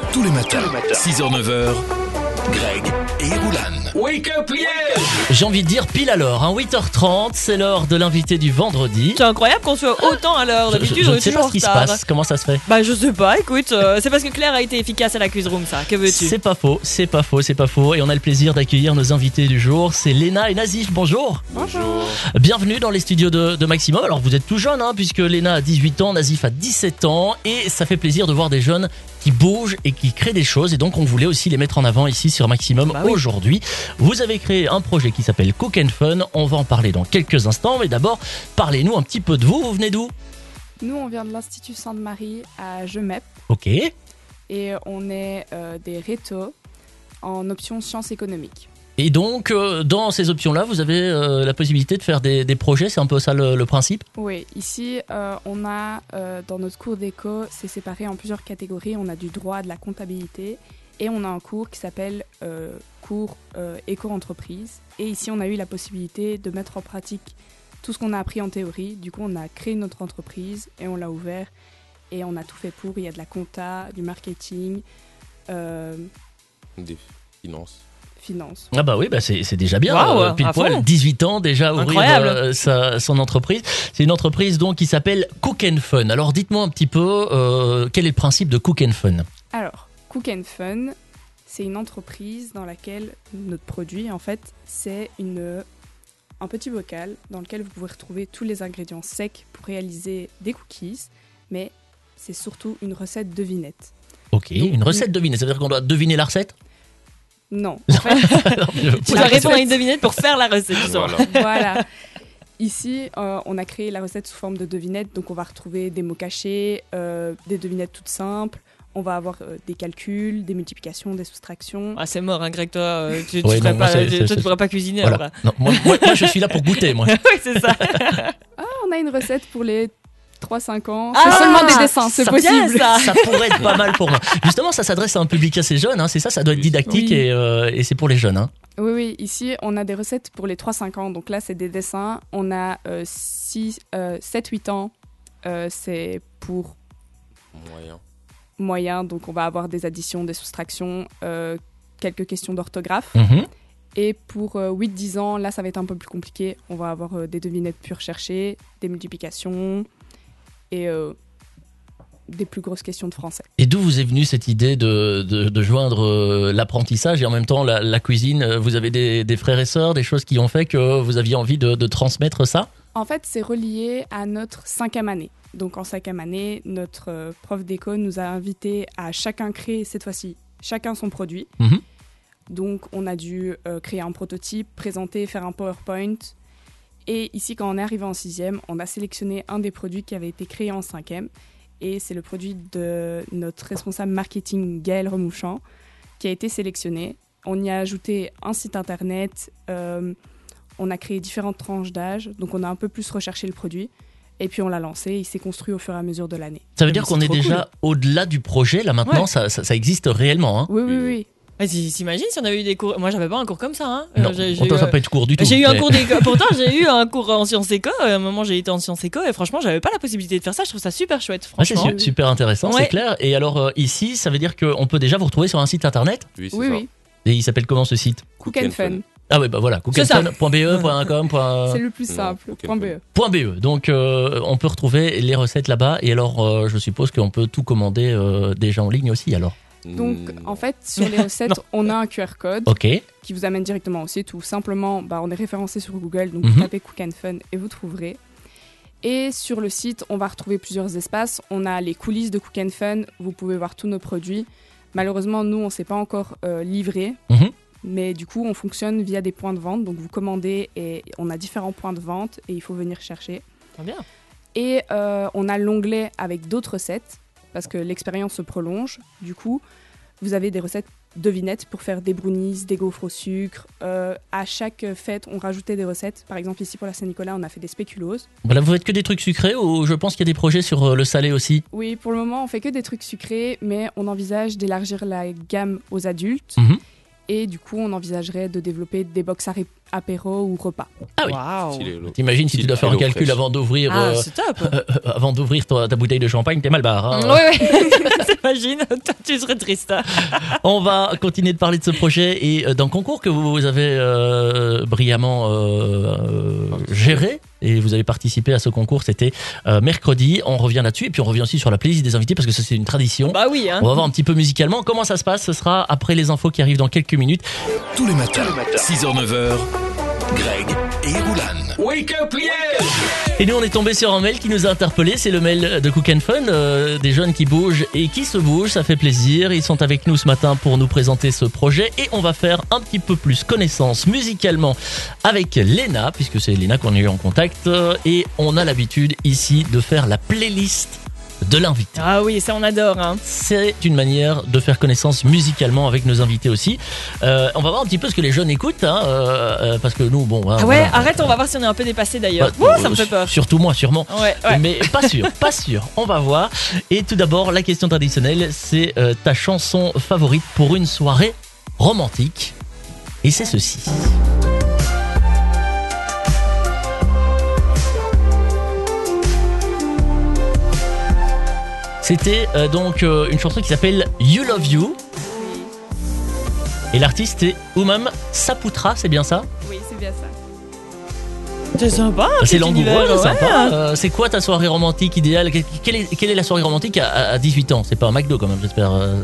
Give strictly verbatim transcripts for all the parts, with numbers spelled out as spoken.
Tous les matins, six heures neuf heures, Greg et Roulan. Wake up, yeah! J'ai envie de dire pile à l'heure, hein, huit heures trente, c'est l'heure de l'invité du vendredi. C'est incroyable qu'on soit autant à l'heure. Je, D'habitude, je, je on ne est sais toujours pas ce qui se en retard. passe, comment ça se fait? Bah je sais pas, écoute, euh, c'est parce que Claire a été efficace à la quiz room, ça. Que veux-tu? C'est pas faux, c'est pas faux, c'est pas faux. Et on a le plaisir d'accueillir nos invités du jour, c'est Léna et Nazif, bonjour. Bonjour. Bienvenue dans les studios de, de Maximum. Alors vous êtes tout jeune, hein, puisque Léna a dix-huit ans, Nazif a dix-sept ans. Et ça fait plaisir de voir des jeunes qui bougent et qui créent des choses. Et donc on voulait aussi les mettre en avant ici sur Maximum bah oui. aujourd'hui. Vous avez créé un projet qui s'appelle Cook and Fun. On va en parler dans quelques instants. Mais d'abord, parlez-nous un petit peu de vous. Vous venez d'où? Nous, on vient de l'Institut Sainte-Marie à Gemep Ok. et on est euh, des rétos en option sciences économiques. Et donc, euh, dans ces options-là, vous avez euh, la possibilité de faire des, des projets. C'est un peu ça le, le principe? Oui, ici, euh, on a, euh, dans notre cours d'éco, c'est séparé en plusieurs catégories. On a du droit, de la comptabilité et on a un cours qui s'appelle euh, cours euh, éco-entreprise. Et ici, on a eu la possibilité de mettre en pratique tout ce qu'on a appris en théorie. Du coup, on a créé notre entreprise et on l'a ouvert et on a tout fait pour. Il y a de la compta, du marketing, euh, Des finances. finance. Ah bah oui, bah c'est, c'est déjà bien. Wow, euh, pile à poil, fond. dix-huit ans déjà, ouvrir Incroyable. euh, sa, son entreprise. C'est une entreprise donc qui s'appelle Cook and Fun. Alors dites-moi un petit peu, euh, quel est le principe de Cook and Fun? Alors, Cook and Fun, c'est une entreprise dans laquelle notre produit, en fait, c'est une, un petit bocal dans lequel vous pouvez retrouver tous les ingrédients secs pour réaliser des cookies, mais c'est surtout une recette devinette. Ok, Donc, une recette devinée, ça veut dire qu'on doit deviner la recette? Non, en fait, Alors, je- Tu dois répondre à une devinette pour faire la recette. tu sens. Voilà. voilà. Ici, euh, on a créé la recette sous forme de devinette, donc on va retrouver des mots cachés, euh, des devinettes toutes simples, on va avoir euh, des calculs, des multiplications, des soustractions. Ah, c'est mort, hein, Greg, toi, euh, tu, tu, Ouais, ferais non, moi, pas, c'est- tu, c'est- toi, c'est- tu pourrais pas cuisiner Voilà. après. Non, moi, moi- moi, je suis là pour goûter, moi. Oui, c'est ça. Ah, on a une recette pour les trois cinq ans. Ah, C'est seulement des dessins, c'est ça- possible. ça. Ça pourrait être pas mal pour moi. Justement, ça s'adresse à un public assez jeune, hein, c'est ça, ça doit être Oui, didactique oui. et, euh, et c'est pour les jeunes. Hein. Oui, oui, ici, on a des recettes pour les trois cinq ans. Donc là, c'est des dessins. On a euh, six, euh, sept huit ans. Euh, c'est pour Moyen. moyen. Donc, on va avoir des additions, des soustractions, euh, quelques questions d'orthographe. Mhm. Et pour euh, huit dix ans, là, ça va être un peu plus compliqué. On va avoir euh, des devinettes plus recherchées, des multiplications et euh, des plus grosses questions de français. Et d'où vous est venue cette idée de, de, de joindre euh, l'apprentissage et en même temps la, la cuisine? Vous avez des, des frères et sœurs, des choses qui ont fait que vous aviez envie de, de transmettre ça? En fait, c'est relié à notre cinquième année. Donc, en cinquième année, notre euh, prof d'éco nous a invités à chacun créer, cette fois-ci, chacun son produit. Mhm. Donc, on a dû euh, créer un prototype, présenter, faire un PowerPoint. Et ici, quand on est arrivé en sixième, on a sélectionné un des produits qui avait été créé en cinquième. Et c'est le produit de notre responsable marketing, Gaël Remouchant, qui a été sélectionné. On y a ajouté un site internet, euh, on a créé différentes tranches d'âge, donc on a un peu plus recherché le produit. Et puis on l'a lancé, il s'est construit au fur et à mesure de l'année. Ça veut Mais dire c'est qu'on est trop déjà au-delà du projet, là maintenant, Ouais. ça, ça, ça existe réellement. Hein. Oui, oui, Oui. oui. Ah, si- T'imagines si on avait eu des cours. Moi, j'avais pas un cours comme ça. Hein. Non, Euh, j'ai- j'ai pourtant eu, ça euh, peut être court du tout. J'ai eu un mais- cours d'éco. Pourtant, j'ai eu un cours en sciences éco. À un moment, j'ai été en sciences éco et franchement, j'avais pas la possibilité de faire ça. Je trouve ça super chouette. Ah, c'est Franchement. su- super intéressant, Ouais. c'est clair. Et alors euh, ici, ça veut dire qu'on peut déjà vous retrouver sur un site internet. Oui, c'est Oui, ça. oui. Et il s'appelle comment ce site? Cook and Fun. Ah oui, bah voilà, C'est ça. cookandfun point b e point com point C'est le plus non, simple, Cook and point Fun. .be. Point B E. Donc euh, on peut retrouver les recettes là-bas. Et alors, euh, je suppose qu'on peut tout commander euh, déjà en ligne aussi. Alors, Donc, Mm, en fait, sur les recettes, on a un Q R code ok. qui vous amène directement au site ou simplement, bah, on est référencé sur Google, donc Mhm. vous tapez Cook and Fun et vous trouverez. Et sur le site, on va retrouver plusieurs espaces. On a les coulisses de Cook and Fun, vous pouvez voir tous nos produits. Malheureusement, nous, on ne s'est pas encore euh, livré, Mhm. mais du coup, on fonctionne via des points de vente. Donc, vous commandez et on a différents points de vente et il faut venir chercher. Très bien. Et euh, on a l'onglet avec d'autres recettes, parce que l'expérience se prolonge. Du coup, vous avez des recettes devinettes pour faire des brownies, des gaufres au sucre. Euh, à chaque fête, on rajoutait des recettes. Par exemple, ici pour la Saint-Nicolas, on a fait des spéculoos. Voilà, vous faites que des trucs sucrés ou je pense qu'il y a des projets sur euh, le salé aussi? Oui, pour le moment, on fait que des trucs sucrés, mais on envisage d'élargir la gamme aux adultes. Mhm. Et du coup, on envisagerait de développer des box à, ré- apéro ou repas. Ah oui. Waouh. Stylé, l'eau. T'imagines si tu Style dois faire un hello calcul fresh. avant d'ouvrir, Ah, euh, c'est top. euh, euh, avant d'ouvrir ta, ta bouteille de champagne, t'es mal barre. Hein. Ouais, ouais. T'imagines, toi, tu serais triste. On va continuer de parler de ce projet et euh, d'un concours que vous avez euh, brillamment euh, euh, géré. Et vous avez participé à ce concours, c'était euh, mercredi. On revient là-dessus et puis on revient aussi sur la playlist des invités parce que ça c'est une tradition. Bah oui, hein. On va voir un petit peu musicalement comment ça se passe. Ce sera après les infos qui arrivent dans quelques minutes. Tous les matins, six heures neuf heures, Greg et Roulane. Wake up, yeah! Et nous on est tombé sur un mail qui nous a interpellé. C'est le mail de Cook and Fun, euh, des jeunes qui bougent et qui se bougent. Ça fait plaisir. Ils sont avec nous ce matin pour nous présenter ce projet et on va faire un petit peu plus connaissance musicalement avec Léna, puisque c'est Léna qu'on a eu en contact. euh, Et on a l'habitude ici de faire la playlist de l'invité. Ah oui, ça on adore. Hein. C'est une manière de faire connaissance musicalement avec nos invités aussi. Euh, on va voir un petit peu ce que les jeunes écoutent, hein, euh, euh, parce que nous, bon... hein, Ah ouais, voilà. arrête, on va voir si on est un peu dépassé d'ailleurs. Bah, Ouh, ça me fait peur. Surtout moi, sûrement. Ouais, ouais. Mais pas sûr, pas sûr. On va voir. Et tout d'abord, la question traditionnelle, c'est euh, ta chanson favorite pour une soirée romantique. Et c'est ceci. C'était euh, donc euh, une chanson qui s'appelle You Love You. Et l'artiste est Oumam Saputra, c'est bien ça? Oui, c'est bien ça. C'est sympa. C'est cet langoureux, univers, c'est ouais. sympa. Euh, c'est quoi ta soirée romantique idéale? Quelle- quelle est, quelle est la soirée romantique à, à dix-huit ans? C'est pas un McDo quand même, j'espère. euh,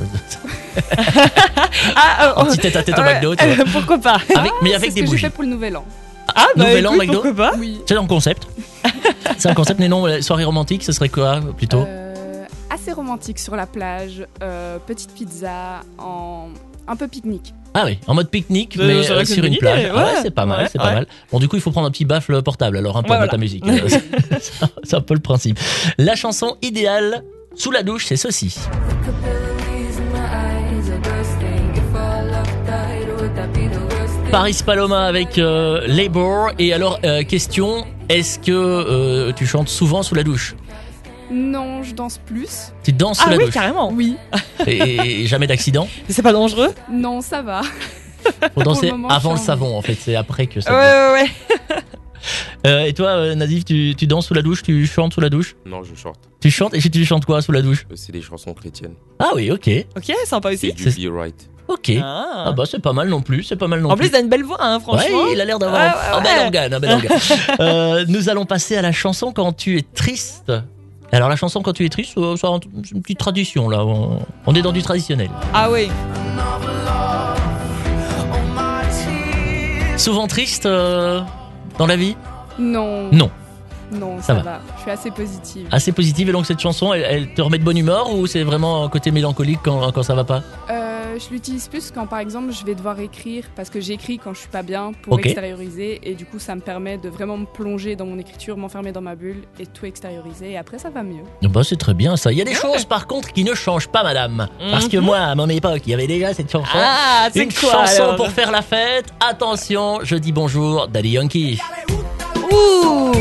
Ah, Un oh, petit tête-à-tête au ouais, McDo, tu vois. euh, pourquoi pas? Avec, mais C'est avec ce des que j'ai bougies. fait pour le nouvel an. Ah, bah Nouvel an, écoute, McDo. pourquoi pas? Oui. C'est un concept. C'est un concept, mais non, la soirée romantique, ce serait quoi plutôt? Euh, assez romantique sur la plage, euh, petite pizza, en un peu pique-nique. Ah oui, en mode pique-nique, Euh, mais c'est vrai euh, que c'est sur une une bonne idée, plage. Ah ouais, ouais. c'est pas mal, Ouais, c'est pas ouais. mal. Bon, du coup, il faut prendre un petit baffle portable, alors un peu Ouais, mettre voilà. ta musique. Euh, c'est- c'est un peu le principe. La chanson idéale sous la douche, c'est ceci. Paris Paloma avec euh, Labor. Et alors, euh, question, est-ce que euh, tu chantes souvent sous la douche? Non, je danse plus. Tu danses sous Ah la oui, douche carrément. Oui. et, et jamais d'accident? Mais c'est pas dangereux? Non, ça va. Faut danser le moment, avant je le chante. savon, en fait, c'est après que ça. Ouais, devient. ouais, ouais. Euh, et toi, euh, Nazif, tu, tu danses sous la douche, tu chantes sous la douche? Non, je chante. Tu chantes et tu chantes quoi sous la douche? Euh, C'est des chansons chrétiennes. Ah oui, ok, Ok, sympa C'est aussi. du Be Right. ok. Ah. Ah bah c'est pas mal non plus, c'est pas mal non En plus. plus, t'as une belle voix, hein, franchement. Ouais, il a l'air d'avoir Ouais, ouais, un bel ouais. organe, un bel organe. Euh, nous allons passer à la chanson quand tu es triste. Alors la chanson quand tu es triste, euh, c'est un- c'est une petite tradition là. On, on est dans du traditionnel. Ah oui. Souvent triste euh, dans la vie? Non. Non. Non, Ça ça, va. va. Je suis assez positive. Assez positive et donc cette chanson, elle, elle te remet de bonne humeur ou c'est vraiment un côté mélancolique quand, quand ça va pas? Euh, je l'utilise plus quand, par exemple, je vais devoir écrire parce que j'écris quand je suis pas bien pour Ok. extérioriser et du coup, ça me permet de vraiment me plonger dans mon écriture, m'enfermer dans ma bulle et tout extérioriser et après, ça va mieux. Bah c'est très bien ça. Il y a des choses par contre qui ne changent pas, madame. Parce que moi, à mon époque, il y avait déjà cette chanson. Ah, c'est Une quoi chanson alors? pour faire la fête. Attention, je dis bonjour, Daddy Yankee. Ouh.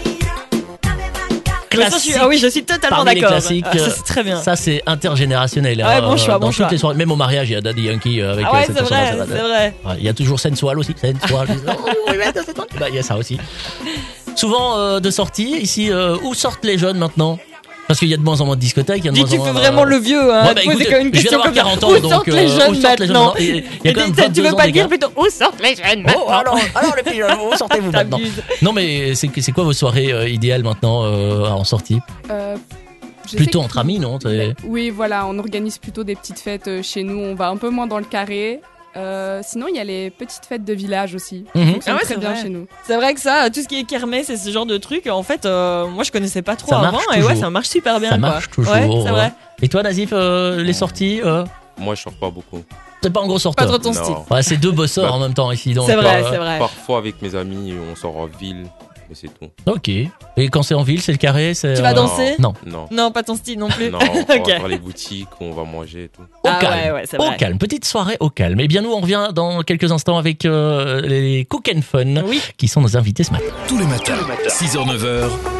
Mais ça, je suis- Classique. Ah oui, je suis totalement Parmi les d'accord. classiques, Ah, ça, euh, c'est très bien. Ça c'est intergénérationnel. Ouais, hein, bon choix, dans bon toutes choix. les soirées, même au mariage, il y a Daddy Yankee euh, avec Ah euh, ouais, cette c'est chanson. vrai, ça va. c'est vrai. Ouais, il y a toujours Sensual aussi. Sensual. Oh, oui, ouais, c'est toi. Bah, il y a ça aussi. Souvent euh, de sortie ici, euh, où sortent les jeunes maintenant? Parce qu'il y a de moins en moins de discothèques. Il y a de Dis, moins tu en fais moins, vraiment euh, le vieux, hein. Ouais, bah, Tu poses écoutez, quand même une je viens question d'avoir comme ça. quarante ans, Où donc, sortent euh, les où jeunes sortent les jeunes maintenant? maintenant Il y a- il y a Et quand même dis- Tu vingt-deux veux ans pas dire d'écart. plutôt où sortent les jeunes Oh, maintenant? alors, alors les filles, où sortez-vous maintenant? T'abuses. Non mais c'est c'est quoi vos soirées euh, idéales maintenant euh, en sortie? Euh, je sais Plutôt que- entre amis, non? C'est- Oui, voilà, on organise plutôt des petites fêtes euh, chez nous. On va un peu moins dans le carré. Euh, sinon, il y a les petites fêtes de village aussi. Mhm. Ça fonctionne Ah ouais, très c'est bien vrai. chez nous. C'est vrai que ça, tout ce qui est kermesse et ce genre de trucs, en fait, euh, moi je connaissais pas trop Ça avant marche et ouais, toujours. ça marche super bien. Ça quoi. marche toujours. Ouais, c'est vrai. Et toi, Nazif, euh, les sorties, euh, Moi, je sors pas beaucoup. t'es pas un gros Pas sorteur. trop ton Non. style. Ouais, c'est deux bosseurs Bah, en même temps ici. Donc, C'est vrai, euh, c'est vrai. Parfois, avec mes amis, on sort en ville, mais c'est tout. Ok. Et quand c'est en ville, c'est le carré, c'est. Tu vas euh, danser Non. Non. Non, pas ton style non plus. Non, on va Ok. faire les boutiques, on va manger et tout. Au Ah calme. ouais, ouais, c'est Au vrai. calme. Petite soirée au calme. Et bien, nous, on revient dans quelques instants avec euh, les Cook and Fun Oui. qui sont nos invités ce matin. Tous les matins, six heures neuf heures,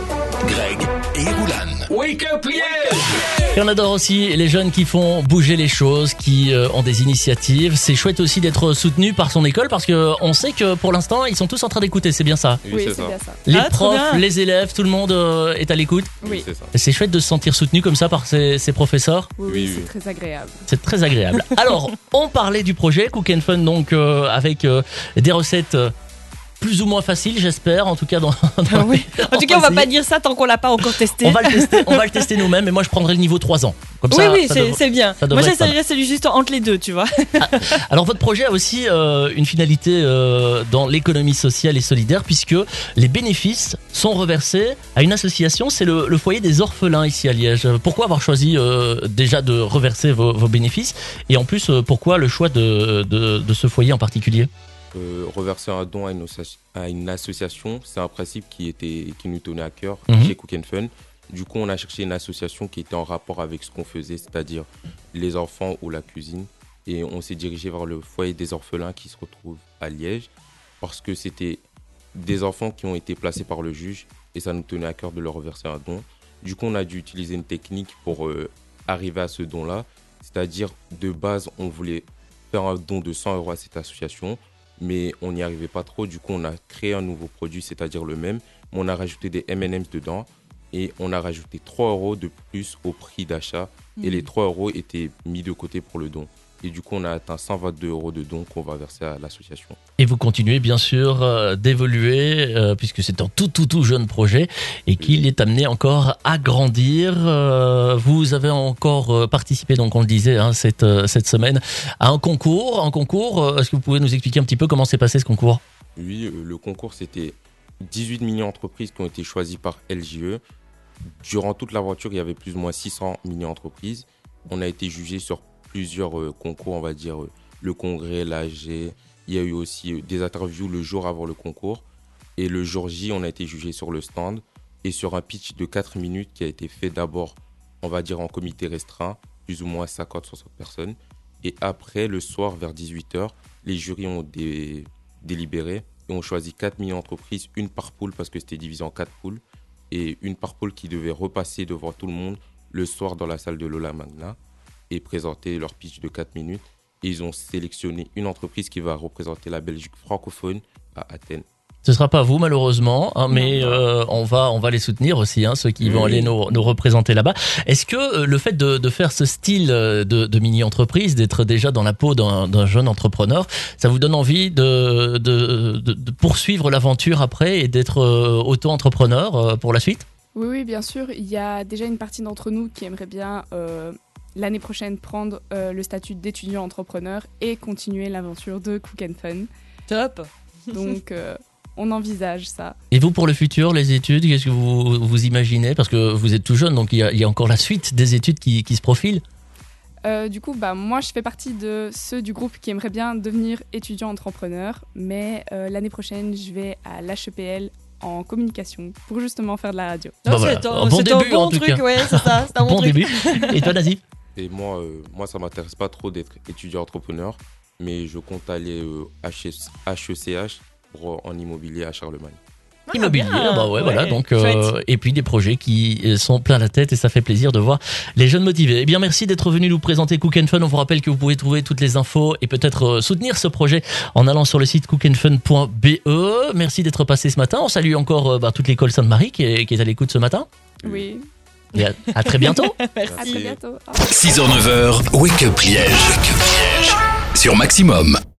Greg et Roulan. Wake up Liège. Et on adore aussi les jeunes qui font bouger les choses, qui euh, ont des initiatives. C'est chouette aussi d'être soutenu par son école parce que on sait que pour l'instant ils sont tous en train d'écouter, c'est bien ça. Oui, Oui, c'est c'est ça. bien ça. Les Ah, trop profs, bien. les élèves, tout le monde euh, est à l'écoute. Oui, Oui. c'est ça. Et c'est chouette de se sentir soutenu comme ça par ses, ses professeurs. Oui, Oui, oui, oui. c'est très agréable. C'est très agréable. Alors, on parlait du projet Cook and Fun, donc euh, avec euh, des recettes euh, plus ou moins faciles, j'espère. En tout cas, dans. dans Oui. En tout cas, on va essayer. pas dire ça tant qu'on l'a pas encore testé. On va le tester. On va le tester nous-mêmes. Et moi, je prendrai le niveau trois ans. Comme Oui, ça, oui, ça c'est devrait- c'est bien. ça Moi, devrait être pas j'essayerais celui juste entre les deux, tu vois. Alors votre projet a aussi euh, une finalité euh, dans l'économie sociale et solidaire puisque les bénéfices sont reversés à une association, c'est le, le foyer des orphelins ici à Liège. Pourquoi avoir choisi euh, déjà de reverser vos, vos bénéfices et en plus euh, pourquoi le choix de, de, de ce foyer en particulier? Euh, reverser un don à une, associ- à une association, c'est un principe qui, était, qui nous tenait à cœur Mhm. chez Cook and Fun. Du coup, on a cherché une association qui était en rapport avec ce qu'on faisait, c'est-à-dire les enfants ou la cuisine. Et on s'est dirigé vers le foyer des orphelins qui se retrouve à Liège parce que c'était des enfants qui ont été placés par le juge et ça nous tenait à cœur de leur reverser un don. Du coup, on a dû utiliser une technique pour euh, arriver à ce don-là. C'est-à-dire, de base, on voulait faire un don de cent euros à cette association, mais on n'y arrivait pas trop. Du coup, on a créé un nouveau produit, c'est-à-dire le même, mais on a rajouté des M and M's dedans et on a rajouté trois euros de plus au prix d'achat et les trois euros étaient mis de côté pour le don. Et du coup, on a atteint cent vingt-deux euros de dons qu'on va verser à l'association. Et vous continuez bien sûr euh, d'évoluer euh, puisque c'est un tout tout tout jeune projet et qu'il est amené encore à grandir. Euh, vous avez encore euh, participé, donc on le disait hein, cette, euh, cette semaine, à un concours. Un concours, euh, est-ce que vous pouvez nous expliquer un petit peu comment s'est passé ce concours? Oui, euh, le concours, c'était dix-huit mini-entreprises qui ont été choisies par L J E. Durant toute l'aventure, il y avait plus ou moins six cents mini-entreprises. On a été jugé sur plusieurs euh, concours, on va dire euh, le congrès, l'A G. Il y a eu aussi euh, des interviews le jour avant le concours. Et le jour J, on a été jugé sur le stand et sur un pitch de quatre minutes qui a été fait d'abord, on va dire en comité restreint, plus ou moins cinquante à soixante personnes. Et après, le soir, vers dix-huit heures, les jurys ont dé- délibéré et ont choisi quatre mini-entreprises, une par poule parce que c'était divisé en quatre poules, et une par poule qui devait repasser devant tout le monde le soir dans la salle de Lola Magna et présenter leur pitch de quatre minutes. Et ils ont sélectionné une entreprise qui va représenter la Belgique francophone à Athènes. Ce sera pas vous malheureusement, hein, mais Non. euh, on va on va les soutenir aussi, hein, ceux qui vont Oui. aller nous, nous représenter là-bas. Est-ce que euh, le fait de, de faire ce style euh, de, de mini-entreprise, d'être déjà dans la peau d'un d'un jeune entrepreneur, ça vous donne envie de, de, de, de poursuivre l'aventure après et d'être euh, auto-entrepreneur euh, pour la suite? Oui, oui, bien sûr. Il y a déjà une partie d'entre nous qui aimerait bien euh, l'année prochaine prendre euh, le statut d'étudiant entrepreneur et continuer l'aventure de Cook and Fun. Top. Donc, euh, on envisage ça. Et vous, pour le futur, les études, qu'est-ce que vous, vous imaginez? Parce que vous êtes tout jeune, donc il y a, il y a encore la suite des études qui, qui se profilent. Euh, du coup, bah, moi, je fais partie de ceux du groupe qui aimeraient bien devenir étudiant entrepreneur. Mais euh, l'année prochaine, je vais à l'H E P L en communication pour justement faire de la radio. Bah Non, voilà. c'est un, Un bon c'est un début, en bon tout truc, cas. ouais, c'est ça. C'est un bon, Bon truc. début. Et toi, Nazif? Et moi, euh, moi ça ne m'intéresse pas trop d'être étudiant entrepreneur, mais je compte aller euh, H E C H pour, en immobilier à Charlemagne. Immobilier, bien. bah ouais, Ouais, voilà. Donc, euh, chouette. et puis des projets qui sont plein la tête et ça fait plaisir de voir les jeunes motivés. Eh bien, merci d'être venu nous présenter Cook and Fun. On vous rappelle que vous pouvez trouver toutes les infos et peut-être euh, soutenir ce projet en allant sur le site cook and fun point b e. Merci d'être passé ce matin. On salue encore euh, bah, toute l'école Sainte-Marie qui est, qui est à l'écoute ce matin. Oui. Et à, à très bientôt. À Merci. très bientôt. Au revoir. six heures neuf heures, Wake up Liège. Sur Maximum.